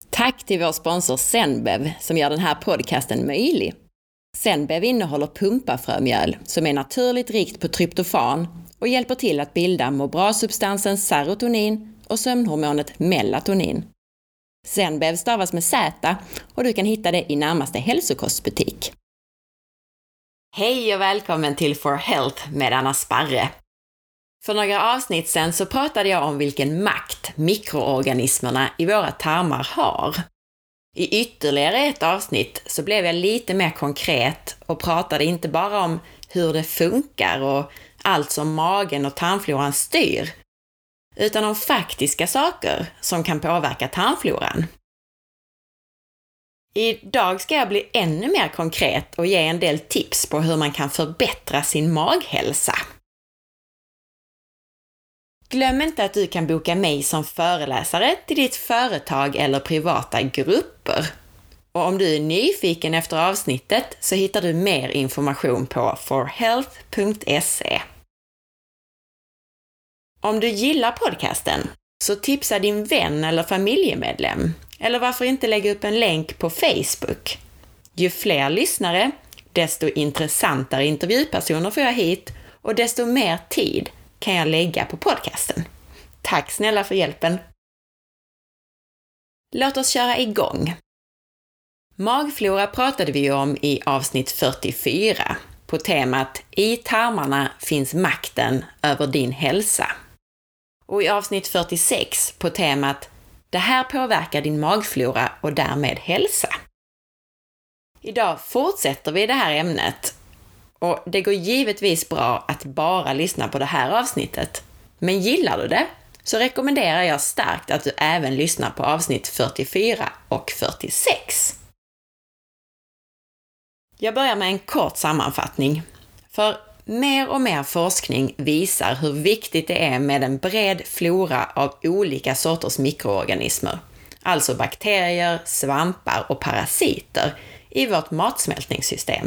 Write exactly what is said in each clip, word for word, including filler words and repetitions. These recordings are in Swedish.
Tack till vår sponsor Zenbev som gör den här podcasten möjlig. Zenbev innehåller pumpafrömjöl som är naturligt rikt på tryptofan och hjälper till att bilda må bra-substansen serotonin och sömnhormonet melatonin. Zenbev stavas med Z och du kan hitta det i närmaste hälsokostbutik. Hej och välkommen till For Health med Anna Sparre. För några avsnitt sedan så pratade jag om vilken makt mikroorganismerna i våra tarmar har. I ytterligare ett avsnitt så blev jag lite mer konkret och pratade inte bara om hur det funkar och allt som magen och tarmfloran styr, utan om faktiska saker som kan påverka tarmfloran. Idag ska jag bli ännu mer konkret och ge en del tips på hur man kan förbättra sin maghälsa. Glöm inte att du kan boka mig som föreläsare till ditt företag eller privata grupper. Och om du är nyfiken efter avsnittet så hittar du mer information på for health punkt se. Om du gillar podcasten så tipsa din vän eller familjemedlem. Eller varför inte lägga upp en länk på Facebook? Ju fler lyssnare, desto intressantare intervjupersoner får jag hit och desto mer tid kan jag lägga på podcasten. Tack snälla för hjälpen! Låt oss köra igång. Magflora pratade vi om i avsnitt fyrtiofyra på temat I tarmarna finns makten över din hälsa. Och i avsnitt fyrtiosex på temat Det här påverkar din magflora och därmed hälsa. Idag fortsätter vi det här ämnet. Och det går givetvis bra att bara lyssna på det här avsnittet. Men gillar du det så rekommenderar jag starkt att du även lyssnar på avsnitt fyrtiofyra och fyrtiosex. Jag börjar med en kort sammanfattning. För mer och mer forskning visar hur viktigt det är med en bred flora av olika sorters mikroorganismer. Alltså bakterier, svampar och parasiter i vårt matsmältningssystem.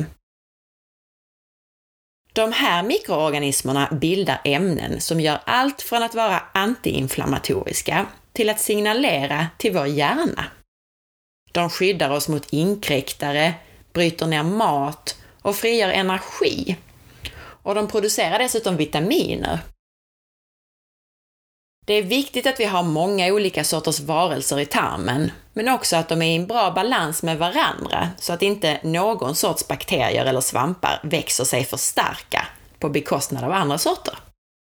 De här mikroorganismerna bildar ämnen som gör allt från att vara antiinflammatoriska till att signalera till vår hjärna. De skyddar oss mot inkräktare, bryter ner mat och frigör energi. Och de producerar dessutom vitaminer. Det är viktigt att vi har många olika sorters varelser i tarmen, men också att de är i en bra balans med varandra så att inte någon sorts bakterier eller svampar växer sig för starka på bekostnad av andra sorter.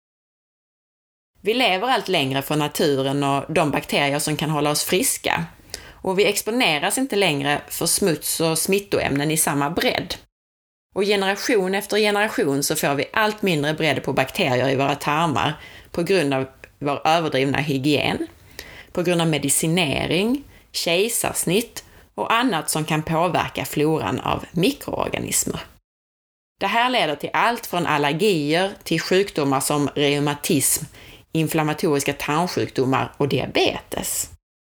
Vi lever allt längre från naturen och de bakterier som kan hålla oss friska, och vi exponeras inte längre för smuts och smittoämnen i samma bredd. Och generation efter generation så får vi allt mindre bredd på bakterier i våra tarmar på grund av vår överdrivna hygien, på grund av medicinering, kejsarsnitt och annat som kan påverka floran av mikroorganismer. Det här leder till allt från allergier till sjukdomar som reumatism, inflammatoriska tarmsjukdomar och diabetes.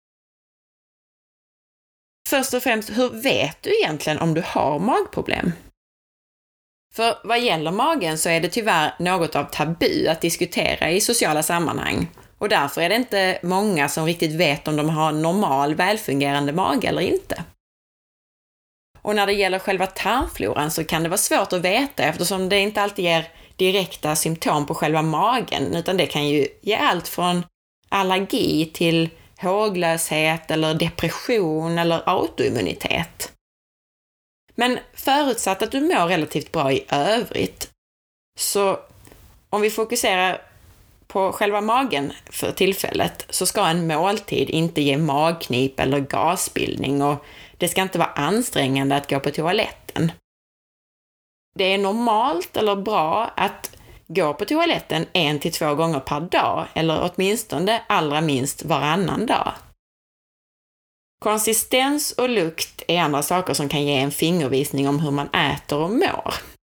Först och främst, hur vet du egentligen om du har magproblem? För vad gäller magen så är det tyvärr något av tabu att diskutera i sociala sammanhang. Och därför är det inte många som riktigt vet om de har en normal, välfungerande mage eller inte. Och när det gäller själva tarmfloran så kan det vara svårt att veta eftersom det inte alltid ger direkta symptom på själva magen, utan det kan ju ge allt från allergi till håglöshet eller depression eller autoimmunitet. Men förutsatt att du mår relativt bra i övrigt, så om vi fokuserar på själva magen för tillfället så ska en måltid inte ge magknip eller gasbildning och det ska inte vara ansträngande att gå på toaletten. Det är normalt eller bra att gå på toaletten en till två gånger per dag eller åtminstone allra minst varannan dag. Konsistens och lukt är andra saker som kan ge en fingervisning om hur man äter och mår.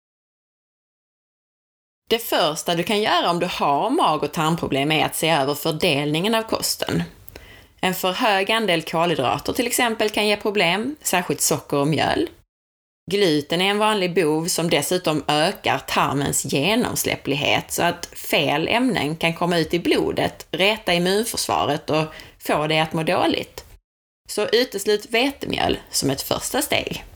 Det första du kan göra om du har mag- och tarmproblem är att se över fördelningen av kosten. En för hög andel kolhydrater till exempel kan ge problem, särskilt socker och mjöl. Gluten är en vanlig bov som dessutom ökar tarmens genomsläpplighet så att fel ämnen kan komma ut i blodet, reta immunförsvaret och få det att må dåligt. Så uteslut vetemjöl som ett första steg.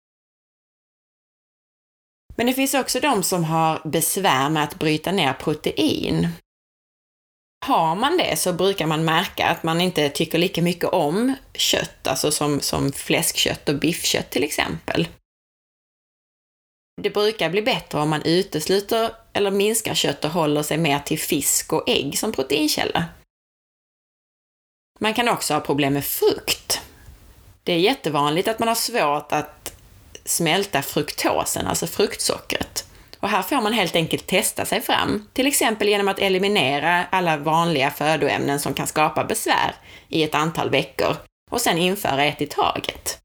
Men det finns också de som har besvär med att bryta ner protein. Har man det så brukar man märka att man inte tycker lika mycket om kött, alltså som, som fläskkött och biffkött till exempel. Det brukar bli bättre om man utesluter eller minskar kött och håller sig mer till fisk och ägg som proteinkälla. Man kan också ha problem med frukt. Det är jättevanligt att man har svårt att smälta fruktosen, alltså fruktsockret. Och här får man helt enkelt testa sig fram, till exempel genom att eliminera alla vanliga födoämnen som kan skapa besvär i ett antal veckor och sen införa ett i taget.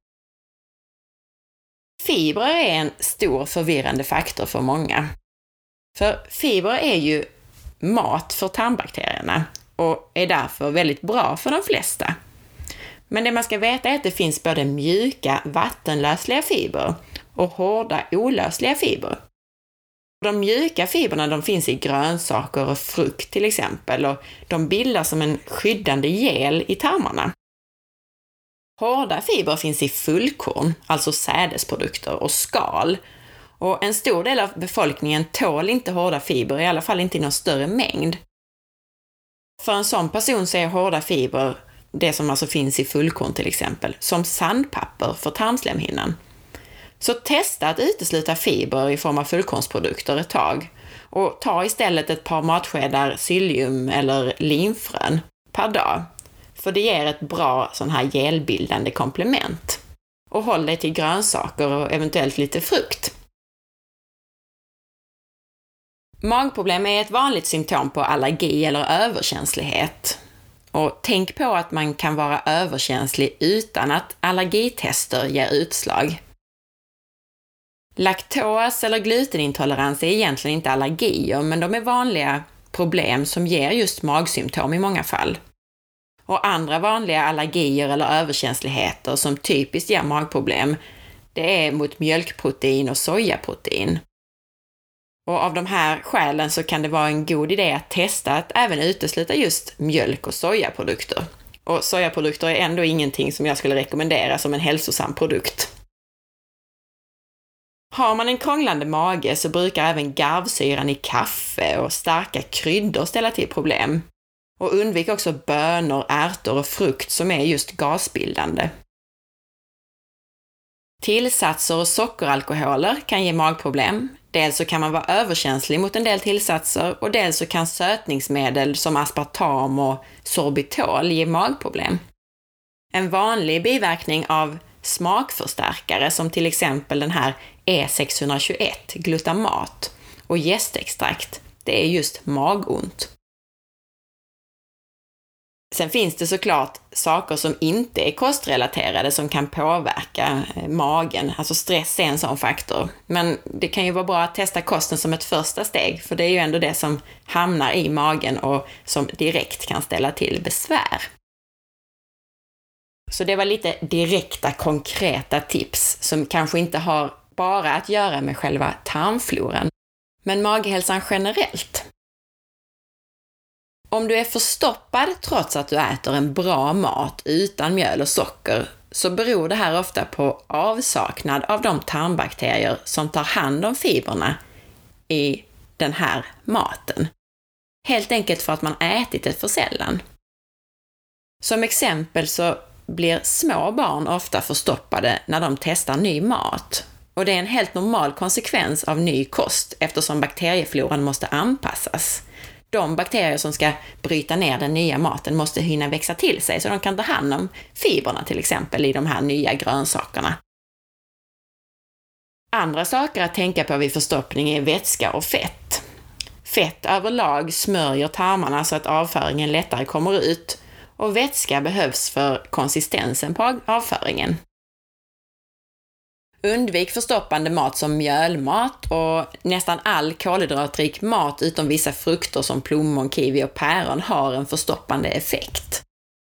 Fibrer är en stor förvirrande faktor för många. För fibrer är ju mat för tarmbakterierna och är därför väldigt bra för de flesta. Men det man ska veta är att det finns både mjuka, vattenlösliga fibrer och hårda, olösliga fibrer. De mjuka fibrerna de finns i grönsaker och frukt till exempel och de bildar som en skyddande gel i tarmarna. Hårda fibrer finns i fullkorn, alltså sädesprodukter och skal. Och en stor del av befolkningen tål inte hårda fibrer, i alla fall inte i någon större mängd. För en sån person så är hårda fibrer, det som alltså finns i fullkorn till exempel, som sandpapper för tarmslemhinnan. Så testa att utesluta fibrer i form av fullkornsprodukter ett tag och ta istället ett par matskedar psyllium eller linfrön per dag. För det ger ett bra sån här gelbildande komplement. Och håll dig till grönsaker och eventuellt lite frukt. Magproblem är ett vanligt symptom på allergi eller överkänslighet. Och tänk på att man kan vara överkänslig utan att allergitester ger utslag. Laktos eller glutenintolerans är egentligen inte allergier, men de är vanliga problem som ger just magsymptom i många fall. Och andra vanliga allergier eller överkänsligheter som typiskt ger magproblem, det är mot mjölkprotein och sojaprotein. Och av de här skälen så kan det vara en god idé att testa att även utesluta just mjölk- och sojaprodukter. Och sojaprodukter är ändå ingenting som jag skulle rekommendera som en hälsosam produkt. Har man en krånglande mage så brukar även garvsyran i kaffe och starka kryddor ställa till problem. Och undvik också bönor, ärtor och frukt som är just gasbildande. Tillsatser och sockeralkoholer kan ge magproblem. Dels så kan man vara överkänslig mot en del tillsatser och dels så kan sötningsmedel som aspartam och sorbitol ge magproblem. En vanlig biverkning av smakförstärkare som till exempel den här E sexhundratjugoett, glutamat och jästextrakt, det är just magont. Sen finns det såklart saker som inte är kostrelaterade som kan påverka magen. Alltså stress är en sån faktor. Men det kan ju vara bra att testa kosten som ett första steg, för det är ju ändå det som hamnar i magen och som direkt kan ställa till besvär. Så det var lite direkta, konkreta tips som kanske inte har bara att göra med själva tarmfloran, men maghälsan generellt. Om du är förstoppad trots att du äter en bra mat utan mjöl och socker så beror det här ofta på avsaknad av de tarmbakterier som tar hand om fibrerna i den här maten. Helt enkelt för att man ätit det för sällan. Som exempel så blir små barn ofta förstoppade när de testar ny mat. Och det är en helt normal konsekvens av ny kost eftersom bakteriefloran måste anpassas. De bakterier som ska bryta ner den nya maten måste hinna växa till sig så de kan ta hand om fibrerna till exempel i de här nya grönsakerna. Andra saker att tänka på vid förstoppning är vätska och fett. Fett överlag smörjer tarmarna så att avföringen lättare kommer ut och vätska behövs för konsistensen på avföringen. Undvik förstoppande mat som mjölmat och nästan all kolhydratrik mat utom vissa frukter som plommon, kiwi och päron har en förstoppande effekt.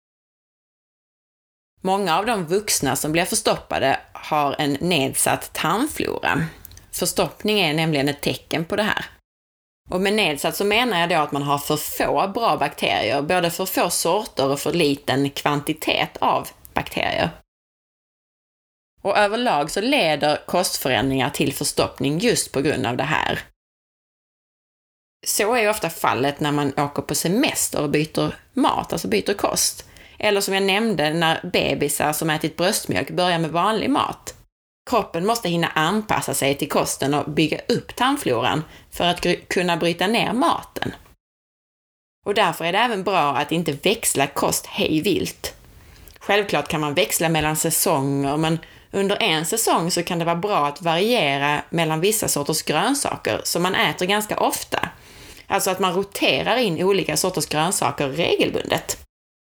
Många av de vuxna som blir förstoppade har en nedsatt tarmflora. Förstoppning är nämligen ett tecken på det här. Och med nedsatt så menar jag då att man har för få bra bakterier, både för få sorter och för liten kvantitet av bakterier. Och överlag så leder kostförändringar till förstoppning just på grund av det här. Så är ju ofta fallet när man åker på semester och byter mat, alltså byter kost. Eller som jag nämnde, när bebisar som ätit bröstmjölk börjar med vanlig mat. Kroppen måste hinna anpassa sig till kosten och bygga upp tarmfloran för att kunna bryta ner maten. Och därför är det även bra att inte växla kost hej vilt. Självklart kan man växla mellan säsonger, men under en säsong så kan det vara bra att variera mellan vissa sorters grönsaker som man äter ganska ofta. Alltså att man roterar in olika sorters grönsaker regelbundet.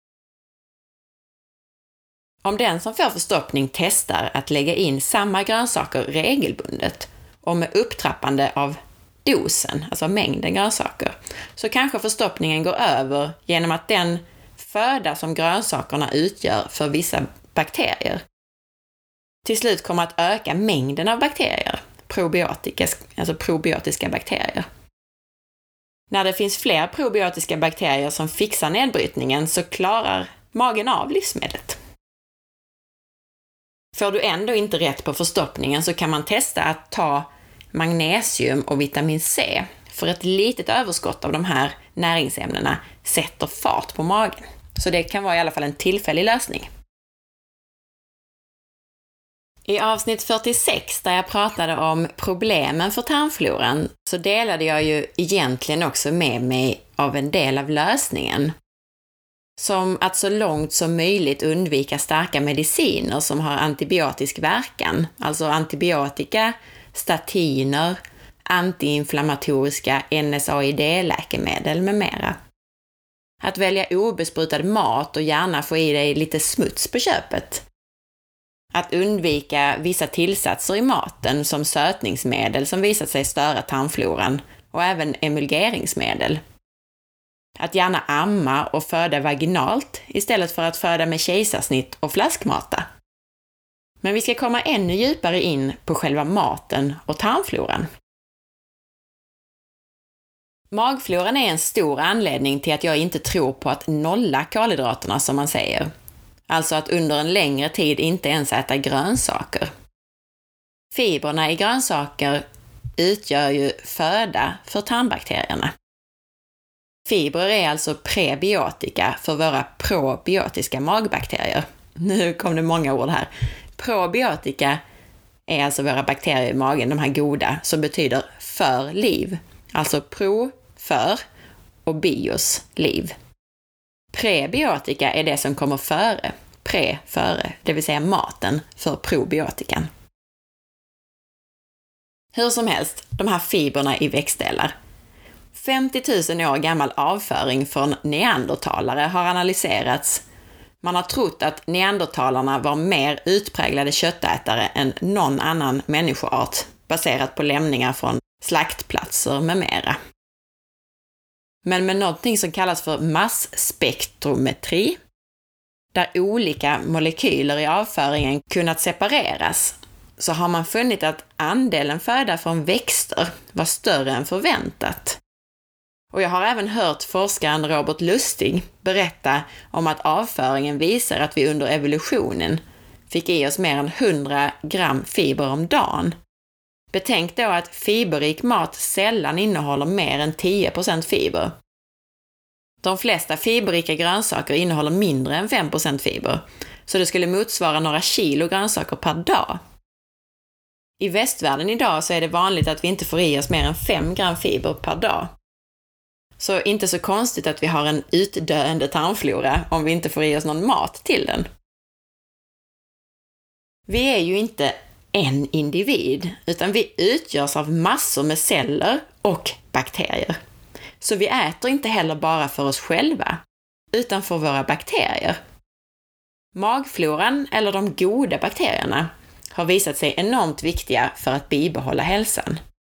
Om den som får förstoppning testar att lägga in samma grönsaker regelbundet och med upptrappande av dosen, alltså mängden grönsaker, så kanske förstoppningen går över genom att den föda som grönsakerna utgör för vissa bakterier till slut kommer att öka mängden av bakterier, probiotika, alltså probiotiska bakterier. När det finns fler probiotiska bakterier som fixar nedbrytningen så klarar magen av livsmedlet. Får du ändå inte rätt på förstoppningen så kan man testa att ta magnesium och vitamin C, för ett litet överskott av de här näringsämnena sätter fart på magen. Så det kan vara i alla fall en tillfällig lösning. I avsnitt fyrtiosex där jag pratade om problemen för tarmfloran så delade jag ju egentligen också med mig av en del av lösningen. Som att så långt som möjligt undvika starka mediciner som har antibiotisk verkan, alltså antibiotika, statiner, antiinflammatoriska N S A I D-läkemedel med mera. Att välja obesprutad mat och gärna få i dig lite smuts på köpet. Att undvika vissa tillsatser i maten som sötningsmedel som visat sig störa tarmfloran och även emulgeringsmedel. Att gärna amma och föda vaginalt istället för att föda med kejsarsnitt och flaskmata. Men vi ska komma ännu djupare in på själva maten och tarmfloran. Magfloran är en stor anledning till att jag inte tror på att nolla kolhydraterna som man säger. Alltså att under en längre tid inte ens äta grönsaker. Fibrerna i grönsaker utgör ju föda för tarmbakterierna. Fibrer är alltså prebiotika för våra probiotiska magbakterier. Nu kom det många ord här. Probiotika är alltså våra bakterier i magen, de här goda, som betyder för liv. Alltså pro, för och bios, liv. Prebiotika är det som kommer före, pre, före, det vill säga maten för probiotikan. Hur som helst, de här fibrerna i växtdelar. femtio tusen år gammal avföring från neandertalare har analyserats. Man har trott att neandertalarna var mer utpräglade köttätare än någon annan människoart baserat på lämningar från slaktplatser med mera. Men med någonting som kallas för massspektrometri, där olika molekyler i avföringen kunnat separeras, så har man funnit att andelen föda från växter var större än förväntat. Och jag har även hört forskaren Robert Lustig berätta om att avföringen visar att vi under evolutionen fick i oss mer än hundra gram fiber om dagen. Betänk då att fiberrik mat sällan innehåller mer än tio procent fiber. De flesta fiberrika grönsaker innehåller mindre än fem procent fiber, så det skulle motsvara några kilo grönsaker per dag. I västvärlden idag så är det vanligt att vi inte får i oss mer än fem gram fiber per dag. Så inte så konstigt att vi har en utdöende tarmflora om vi inte får i oss någon mat till den. Vi är ju inte en individ, utan vi utgörs av massor med celler och bakterier. Så vi äter inte heller bara för oss själva, utan för våra bakterier. Magfloran, eller de goda bakterierna, har visat sig enormt viktiga för att bibehålla hälsan.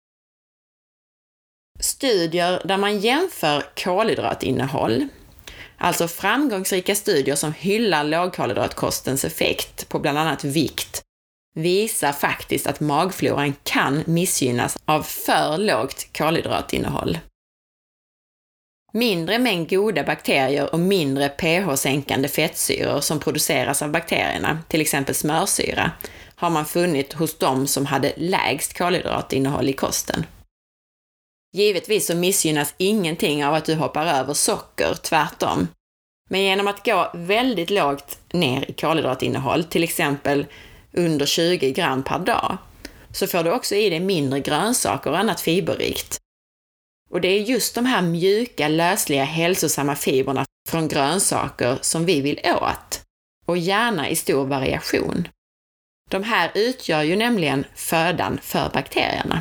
Studier där man jämför kolhydratinnehåll, alltså framgångsrika studier som hyllar lågkolhydratkostens effekt på bland annat vikt, visar faktiskt att magfloran kan missgynnas av för lågt kolhydratinnehåll. Mindre mängd goda bakterier och mindre pH-sänkande fettsyror som produceras av bakterierna, till exempel smörsyra, har man funnit hos de som hade lägst kolhydratinnehåll i kosten. Givetvis så missgynnas ingenting av att du hoppar över socker, tvärtom. Men genom att gå väldigt lågt ner i kolhydratinnehåll, till exempel under tjugo gram per dag, så får du också i dig mindre grönsaker och annat fiberrikt. Och det är just de här mjuka, lösliga, hälsosamma fibrerna från grönsaker som vi vill åt, och gärna i stor variation. De här utgör ju nämligen födan för bakterierna.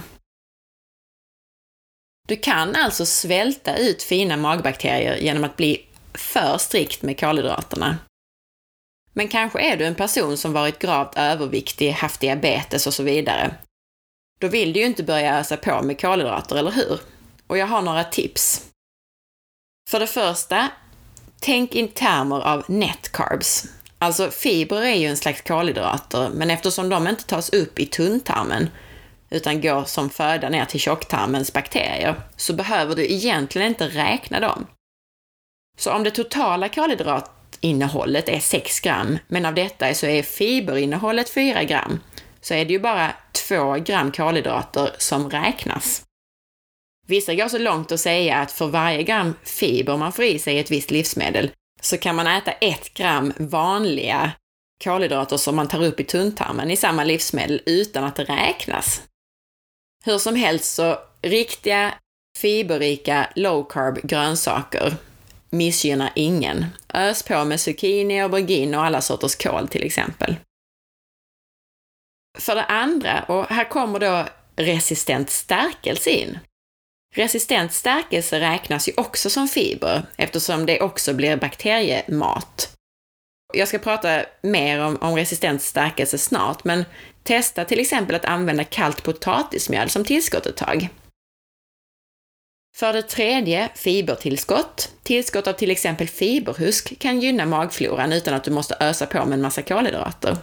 Du kan alltså svälta ut fina magbakterier genom att bli för strikt med kolhydraterna. Men kanske är du en person som varit gravt överviktig, haft diabetes och så vidare. Då vill du ju inte börja ösa på med kolhydrater, eller hur? Och jag har några tips. För det första, tänk i termer av net carbs. Alltså fibrer är ju en slags kolhydrater, men eftersom de inte tas upp i tunntarmen utan går som föda ner till tjocktarmens bakterier, så behöver du egentligen inte räkna dem. Så om det totala kolhydratinnehållet är sex gram, men av detta så är fiberinnehållet fyra gram, så är det ju bara två gram kolhydrater som räknas. Vissa går så långt att säga att för varje gram fiber man får i sig i ett visst livsmedel så kan man äta ett gram vanliga kolhydrater som man tar upp i tunntarmen i samma livsmedel utan att det räknas. Hur som helst så riktiga fiberrika low carb grönsaker missgynnar ingen. Ös på med zucchini, aubergine och alla sorters kål till exempel. För det andra, och här kommer då resistent stärkelse in. Resistent stärkelse räknas ju också som fiber eftersom det också blir bakteriemat. Jag ska prata mer om, om resistent stärkelse snart, men testa till exempel att använda kallt potatismjöl som tillskott ett tag. För det tredje, fibertillskott. Tillskott av till exempel fiberhusk kan gynna magfloran utan att du måste ösa på med en massa kolhydrater.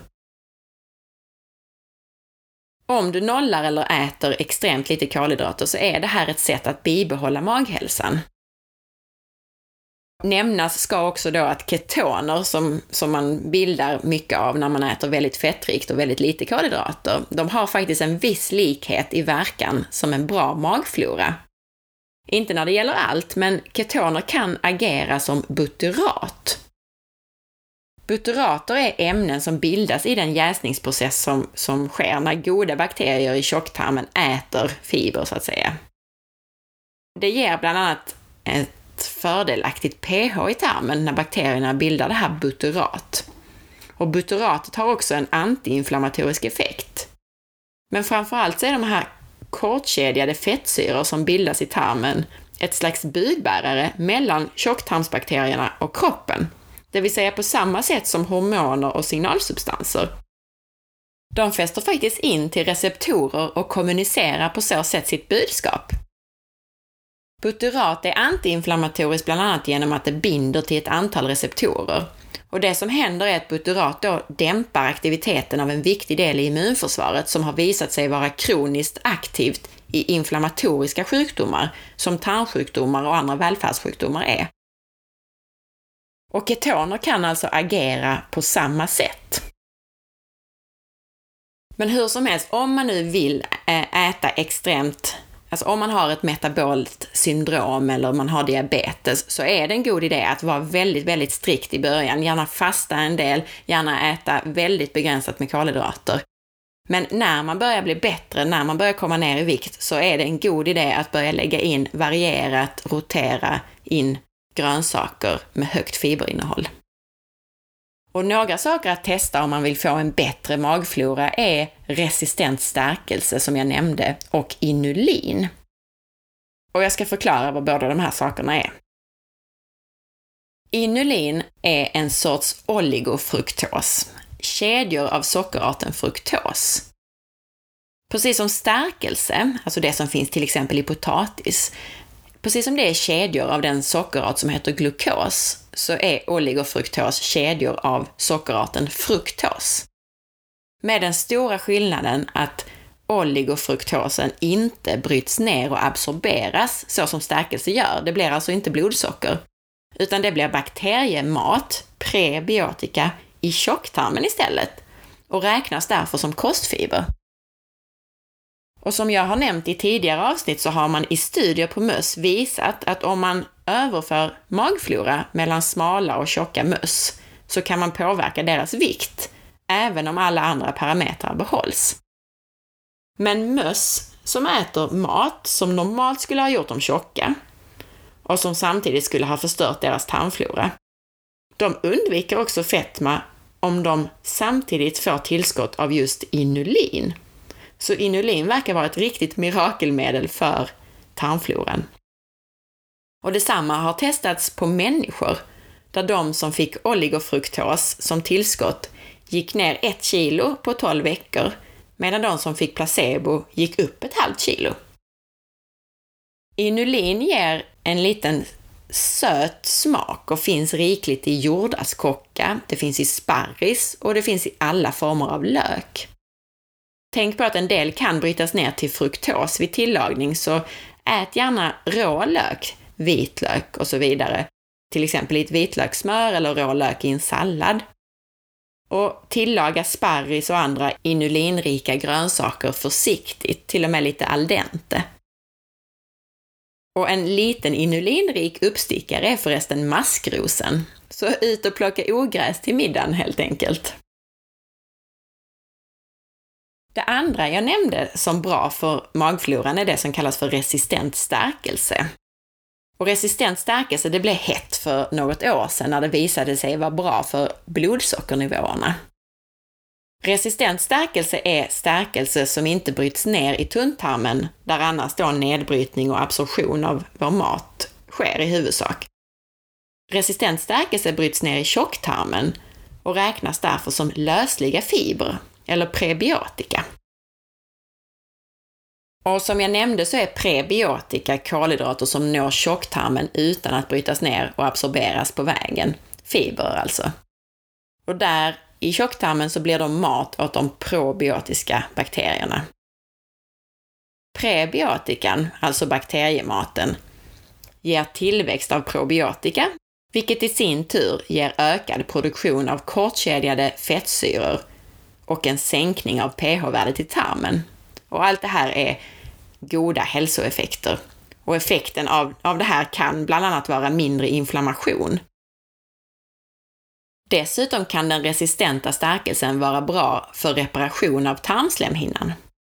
Om du nollar eller äter extremt lite kolhydrater så är det här ett sätt att bibehålla maghälsan. Nämnas ska också då att ketoner som, som man bildar mycket av när man äter väldigt fettrikt och väldigt lite kolhydrater, de har faktiskt en viss likhet i verkan som en bra magflora. Inte när det gäller allt, men ketoner kan agera som butyrat. Butyrater är ämnen som bildas i den jäsningsprocess som, som sker när goda bakterier i tjocktarmen äter fiber så att säga. Det ger bland annat ett fördelaktigt pH i tarmen när bakterierna bildar det här butyrat. Och butyratet har också en antiinflammatorisk effekt. Men framförallt så är de här kortkedjade fettsyror som bildas i tarmen ett slags budbärare mellan tjocktarmsbakterierna och kroppen. Det vill säga på samma sätt som hormoner och signalsubstanser. De fäster faktiskt in till receptorer och kommunicerar på så sätt sitt budskap. Butyrat är antiinflammatoriskt bland annat genom att det binder till ett antal receptorer. Och det som händer är att butyrat då dämpar aktiviteten av en viktig del i immunförsvaret som har visat sig vara kroniskt aktivt i inflammatoriska sjukdomar som tarmsjukdomar och andra välfärdssjukdomar är. Och ketoner kan alltså agera på samma sätt. Men hur som helst, om man nu vill äta extremt, alltså om man har ett metabolt syndrom eller man har diabetes, så är det en god idé att vara väldigt, väldigt strikt i början. Gärna fasta en del, gärna äta väldigt begränsat med kolhydrater. Men när man börjar bli bättre, när man börjar komma ner i vikt, så är det en god idé att börja lägga in varierat, rotera in grönsaker med högt fiberinnehåll. Och några saker att testa om man vill få en bättre magflora är resistent stärkelse som jag nämnde och inulin. Och jag ska förklara vad båda de här sakerna är. Inulin är en sorts oligofruktos, kedjor av sockerarten fruktos. Precis som stärkelse, alltså det som finns till exempel i potatis, precis som det är kedjor av den sockerart som heter glukos, så är oligofruktos kedjor av sockerarten fruktos. Med den stora skillnaden att oligofruktosen inte bryts ner och absorberas så som stärkelse gör. Det blir alltså inte blodsocker, utan det blir bakteriemat, prebiotika, i tjocktarmen istället och räknas därför som kostfiber. Och som jag har nämnt i tidigare avsnitt så har man i studier på möss visat att om man överför magflora mellan smala och tjocka möss så kan man påverka deras vikt, även om alla andra parametrar behålls. Men möss som äter mat som normalt skulle ha gjort dem tjocka och som samtidigt skulle ha förstört deras tarmflora, de undviker också fetma om de samtidigt får tillskott av just inulin. Så inulin verkar vara ett riktigt mirakelmedel för tarmfloran. Och detsamma har testats på människor, där de som fick oligofruktos som tillskott gick ner ett kilo på tolv veckor, medan de som fick placebo gick upp ett halvt kilo. Inulin ger en liten söt smak och finns rikligt i jordärtskocka, det finns i sparris och det finns i alla former av lök. Tänk på att en del kan brytas ner till fruktos vid tillagning, så ät gärna rå lök, vitlök och så vidare, till exempel i ett vitlökssmör eller rå lök i en sallad. Och tillaga sparris och andra inulinrika grönsaker försiktigt, till och med lite al dente. Och en liten inulinrik uppstickare är förresten maskrosen. Så ut och plocka ogräs till middagen helt enkelt. Det andra jag nämnde som bra för magfloran är det som kallas för resistent stärkelse. Och resistent stärkelse det blev hett för något år sedan när det visade sig vara bra för blodsockernivåerna. Resistent stärkelse är stärkelse som inte bryts ner i tunntarmen, där annars då nedbrytning och absorption av vår mat sker i huvudsak. Resistent stärkelse bryts ner i tjocktarmen och räknas därför som lösliga fibrer eller prebiotika. Och som jag nämnde så är prebiotika kolhydrater som når tjocktarmen utan att brytas ner och absorberas på vägen. Fibrer alltså. Och där i tjocktarmen så blir de mat åt de probiotiska bakterierna. Prebiotikan, alltså bakteriematen, ger tillväxt av probiotika, vilket i sin tur ger ökad produktion av kortkedjade fettsyror och en sänkning av pH-värdet i tarmen. Och allt det här är goda hälsoeffekter. Och effekten av, av det här kan bland annat vara mindre inflammation. Dessutom kan den resistenta stärkelsen vara bra för reparation av tarmslemhinnan.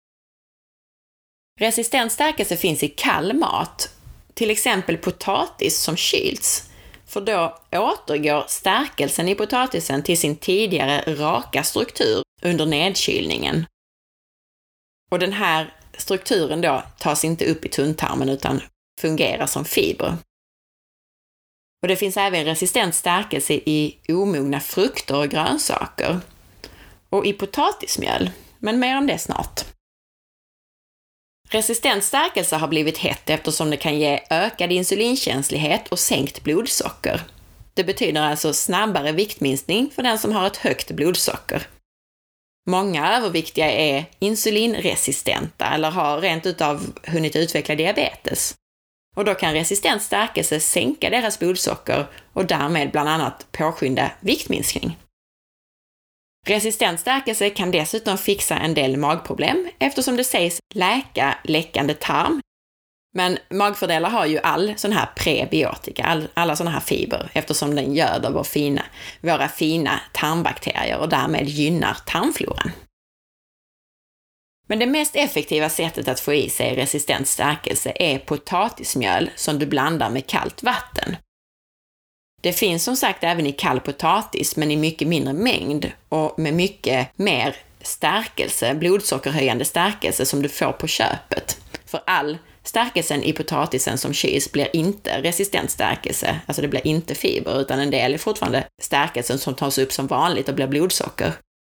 Resistent stärkelse finns i kall mat, till exempel potatis som kyls, för då återgår stärkelsen i potatisen till sin tidigare raka struktur under nedkylningen. Och den här strukturen då tas inte upp i tunntarmen utan fungerar som fiber. Och det finns även resistent stärkelse i omogna frukter och grönsaker. Och i potatismjöl, men mer om det snart. Resistent stärkelse har blivit hett eftersom det kan ge ökad insulinkänslighet och sänkt blodsocker. Det betyder alltså snabbare viktminskning för den som har ett högt blodsocker. Många överviktiga är insulinresistenta eller har rent utav hunnit utveckla diabetes. Och då kan resistent stärkelse sänka deras blodsocker och därmed bland annat påskynda viktminskning. Resistent stärkelse kan dessutom fixa en del magproblem eftersom det sägs läka läckande tarm. Men magfördelar har ju all sån här prebiotika, all, alla såna här fiber, eftersom den göder vår fina, våra fina tarmbakterier och därmed gynnar tarmfloran. Men det mest effektiva sättet att få i sig resistent stärkelse är potatismjöl som du blandar med kallt vatten. Det finns som sagt även i kall potatis men i mycket mindre mängd och med mycket mer stärkelse, blodsockerhöjande stärkelse som du får på köpet. För all stärkelsen i potatisen som kyls blir inte resistent stärkelse, alltså det blir inte fiber utan en del är fortfarande stärkelsen som tas upp som vanligt och blir blodsocker.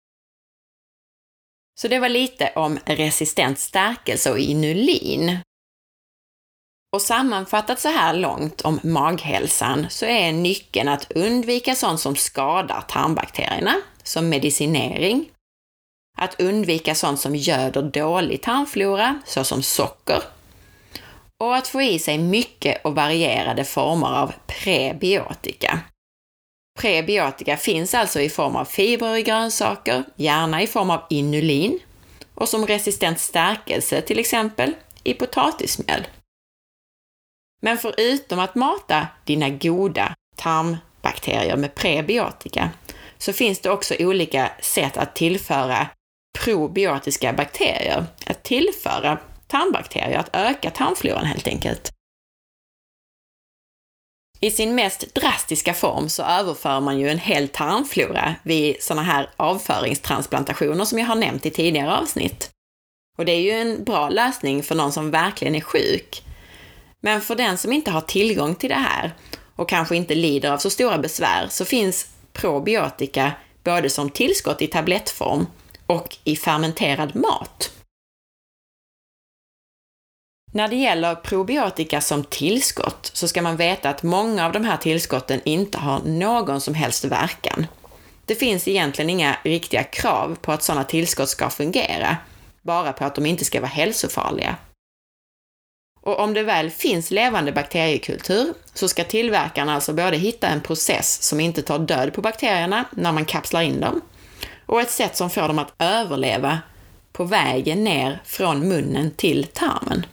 Så det var lite om resistent stärkelse och inulin. Och sammanfattat så här långt om maghälsan så är nyckeln att undvika sånt som skadar tarmbakterierna, som medicinering, att undvika sånt som göder dålig tarmflora, såsom socker, och att få i sig mycket och varierade former av prebiotika. Prebiotika finns alltså i form av fibrer i grönsaker, gärna i form av inulin, och som resistent stärkelse till exempel i potatismjöl. Men förutom att mata dina goda tarmbakterier med prebiotika så finns det också olika sätt att tillföra probiotiska bakterier, att tillföra tarmbakterier, att öka tarmfloran helt enkelt. I sin mest drastiska form så överför man ju en hel tarmflora vid sådana här avföringstransplantationer som jag har nämnt i tidigare avsnitt. Och det är ju en bra lösning för någon som verkligen är sjuk. Men för den som inte har tillgång till det här och kanske inte lider av så stora besvär så finns probiotika både som tillskott i tablettform och i fermenterad mat. När det gäller probiotika som tillskott så ska man veta att många av de här tillskotten inte har någon som helst verkan. Det finns egentligen inga riktiga krav på att sådana tillskott ska fungera, bara på att de inte ska vara hälsofarliga. Och om det väl finns levande bakteriekultur så ska tillverkaren alltså både hitta en process som inte tar död på bakterierna när man kapslar in dem och ett sätt som får dem att överleva på vägen ner från munnen till tarmen.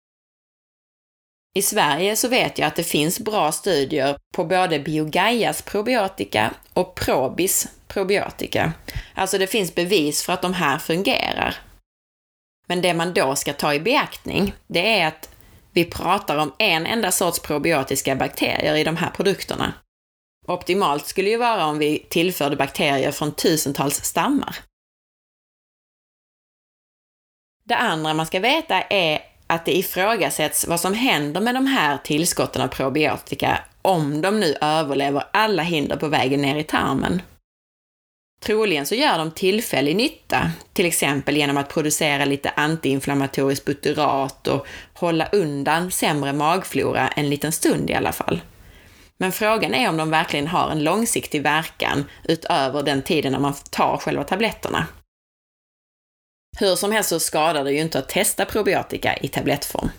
I Sverige så vet jag att det finns bra studier på både Biogaias probiotika och Probis probiotika. Alltså det finns bevis för att de här fungerar. Men det man då ska ta i beaktning, det är att vi pratar om en enda sorts probiotiska bakterier i de här produkterna. Optimalt skulle ju vara om vi tillförde bakterier från tusentals stammar. Det andra man ska veta är att det ifrågasätts vad som händer med de här tillskotten av probiotika om de nu överlever alla hinder på vägen ner i tarmen. Troligen så gör de tillfällig nytta, till exempel genom att producera lite antiinflammatoriskt butyrat och hålla undan sämre magflora en liten stund i alla fall. Men frågan är om de verkligen har en långsiktig verkan utöver den tiden när man tar själva tabletterna. Hur som helst så skadar det ju inte att testa probiotika i tablettform.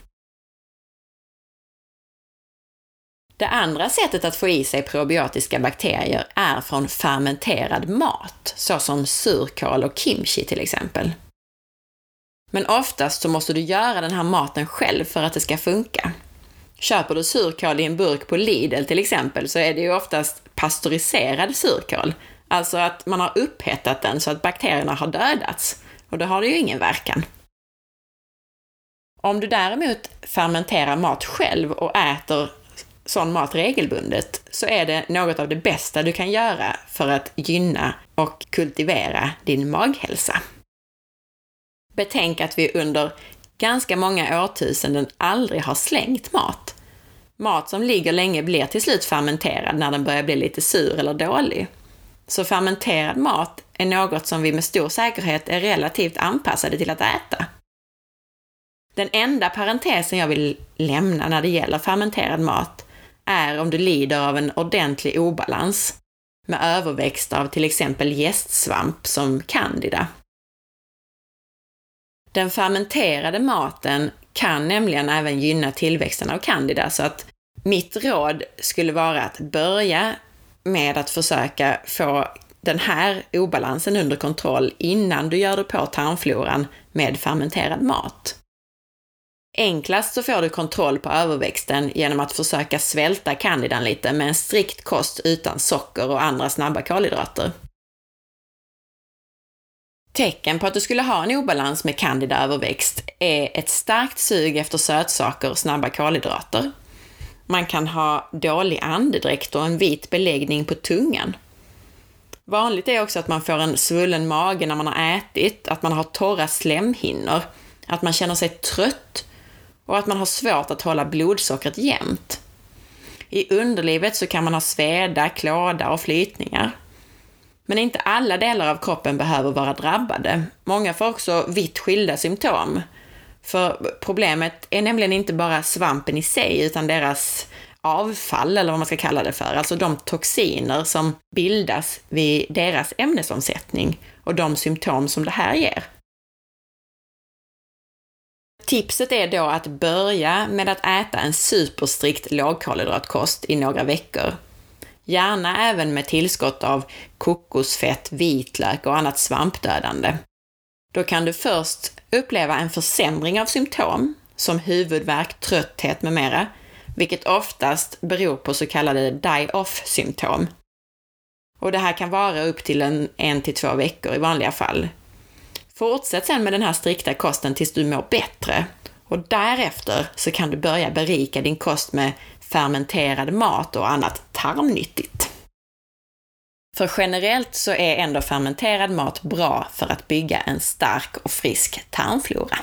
Det andra sättet att få i sig probiotiska bakterier är från fermenterad mat, såsom surkål och kimchi till exempel. Men oftast så måste du göra den här maten själv för att det ska funka. Köper du surkål i en burk på Lidl till exempel så är det ju oftast pasteuriserad surkål, alltså att man har upphettat den så att bakterierna har dödats. Och då har det ju ingen verkan. Om du däremot fermenterar mat själv och äter sån mat regelbundet så är det något av det bästa du kan göra för att gynna och kultivera din maghälsa. Betänk att vi under ganska många årtusenden aldrig har slängt mat. Mat som ligger länge blir till slut fermenterad när den börjar bli lite sur eller dålig. Så fermenterad mat är något som vi med stor säkerhet är relativt anpassade till att äta. Den enda parentesen jag vill lämna när det gäller fermenterad mat är om du lider av en ordentlig obalans med överväxt av till exempel jästsvamp som candida. Den fermenterade maten kan nämligen även gynna tillväxten av candida, så att mitt råd skulle vara att börja med att försöka få den här obalansen under kontroll innan du gör det på tarmfloran med fermenterad mat. Enklast så får du kontroll på överväxten genom att försöka svälta candidan lite med en strikt kost utan socker och andra snabba kolhydrater. Tecken på att du skulle ha en obalans med candida-överväxt är ett starkt sug efter sötsaker och snabba kolhydrater. Man kan ha dålig andedräkt och en vit beläggning på tungan. Vanligt är också att man får en svullen mage när man har ätit, att man har torra slemhinnor, att man känner sig trött och att man har svårt att hålla blodsockret jämnt. I underlivet så kan man ha sveda, klåda och flytningar. Men inte alla delar av kroppen behöver vara drabbade. Många får också vitt skilda symptom. För problemet är nämligen inte bara svampen i sig utan deras avfall, eller vad man ska kalla det för, alltså de toxiner som bildas vid deras ämnesomsättning och de symptom som det här ger. Tipset är då att börja med att äta en superstrikt lågkolhydratkost i några veckor. Gärna även med tillskott av kokosfett, vitlök och annat svampdödande. Då kan du först uppleva en försämring av symptom som huvudvärk, trötthet med mera, vilket oftast beror på så kallade die-off-symptom. Och det här kan vara upp till en, en till två veckor i vanliga fall. Fortsätt sedan med den här strikta kosten tills du mår bättre, och därefter så kan du börja berika din kost med fermenterad mat och annat tarmnyttigt. För generellt så är ändå fermenterad mat bra för att bygga en stark och frisk tarmflora.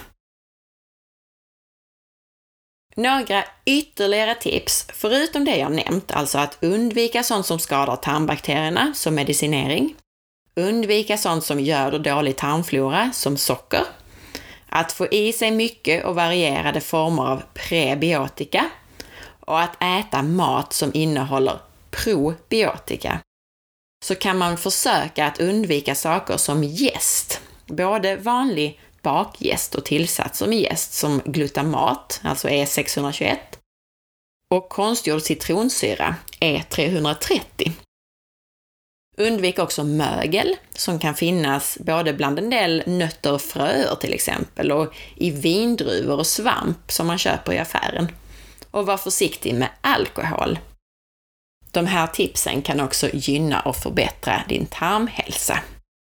Några ytterligare tips, förutom det jag nämnt, alltså att undvika sånt som skadar tarmbakterierna, som medicinering, undvika sånt som gör dålig tarmflora, som socker, att få i sig mycket och varierade former av prebiotika och att äta mat som innehåller probiotika. Så kan man försöka att undvika saker som jäst, både vanlig bakjäst och tillsatser med jäst som glutamat, alltså E sex tjugoett, och konstgjord citronsyra, E tre trettio. Undvik också mögel som kan finnas både bland en del nötter och fröer till exempel, och i vindruvor och svamp som man köper i affären. Och var försiktig med alkohol. De här tipsen kan också gynna och förbättra din tarmhälsa.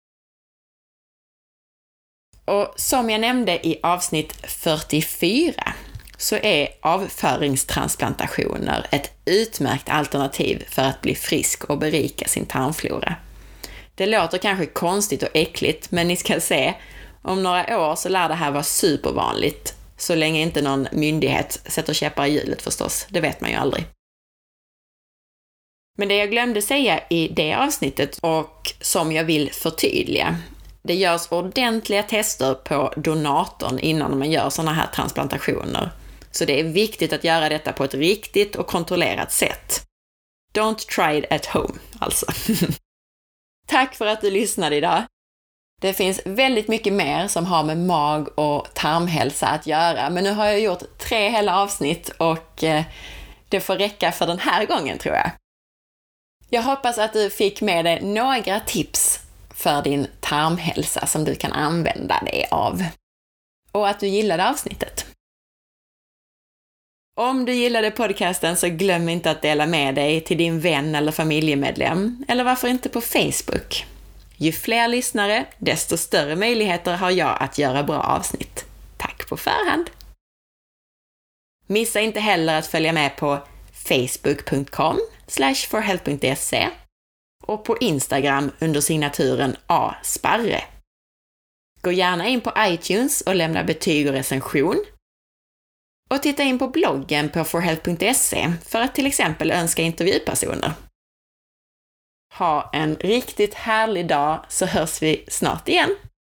Och som jag nämnde i avsnitt fyrtiofyra så är avföringstransplantationer ett utmärkt alternativ för att bli frisk och berika sin tarmflora. Det låter kanske konstigt och äckligt, men ni ska se, om några år så lär det här vara supervanligt, så länge inte någon myndighet sätter käppar i hjulet förstås, det vet man ju aldrig. Men det jag glömde säga i det avsnittet och som jag vill förtydliga, det görs ordentliga tester på donatorn innan man gör sådana här transplantationer. Så det är viktigt att göra detta på ett riktigt och kontrollerat sätt. Don't try it at home, alltså. Tack för att du lyssnade idag. Det finns väldigt mycket mer som har med mag- och tarmhälsa att göra, men nu har jag gjort tre hela avsnitt och det får räcka för den här gången, tror jag. Jag hoppas att du fick med dig några tips för din tarmhälsa som du kan använda dig av. Och att du gillade avsnittet. Om du gillade podcasten så glöm inte att dela med dig till din vän eller familjemedlem, eller varför inte på Facebook. Ju fler lyssnare, desto större möjligheter har jag att göra bra avsnitt. Tack på förhand! Missa inte heller att följa med på facebook punkt com slash forhealth punkt se och på Instagram under signaturen A Sparre. Gå gärna in på iTunes och lämna betyg och recension. Och titta in på bloggen på forhealth punkt se för att till exempel önska intervjupersoner. Ha en riktigt härlig dag, så hörs vi snart igen.